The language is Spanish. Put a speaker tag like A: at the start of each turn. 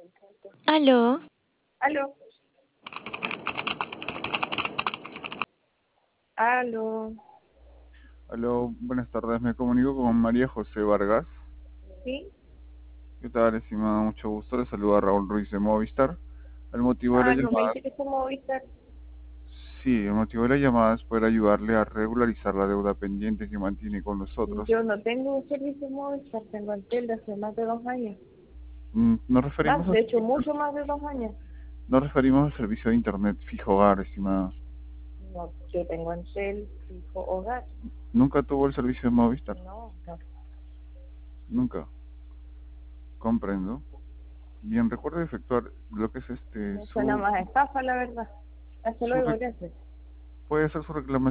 A: Aló,
B: Aló, aló,
C: Aló, buenas tardes. Me comunico con María José Vargas.
B: ¿sí?
C: ¿Qué tal, estimada? Mucho gusto. Le saluda Raúl Ruiz de Movistar. El motivo de la
B: Ah, no me
C: llamada,
B: dice que somos Movistar.
C: sí, el motivo de la llamada es poder ayudarle a regularizar la deuda pendiente que mantiene con nosotros.
B: Yo no tengo un servicio Movistar, tengo Antel de hace más de 2 años.
C: Nos
B: Más,
C: referimos
B: de hecho, mucho más de 2 años.
C: nos referimos al servicio de Internet fijo hogar, estimada.
B: No, yo tengo Antel, fijo, hogar.
C: ¿Nunca tuvo el servicio de Movistar?
B: No, no.
C: Nunca. Comprendo. Bien, recuerde efectuar lo que es
B: Me suena más a estafa, la verdad. Hazlo
C: su
B: luego,
C: re-
B: gracias.
C: puede hacer su reclamación